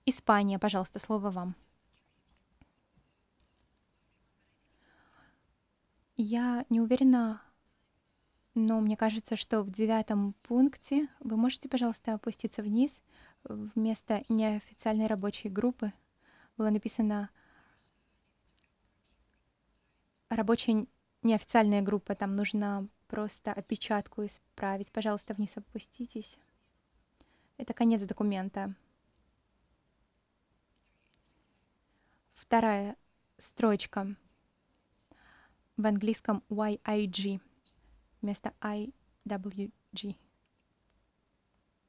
Испания, пожалуйста, слово вам. Я не уверена, но мне кажется, что в девятом пункте вы можете, пожалуйста, опуститься вниз. Вместо неофициальной рабочей группы было написано рабочая неофициальная группа. Там нужно просто опечатку исправить. Пожалуйста, вниз опуститесь. Это конец документа. Вторая строчка в английском YIG вместо IWG.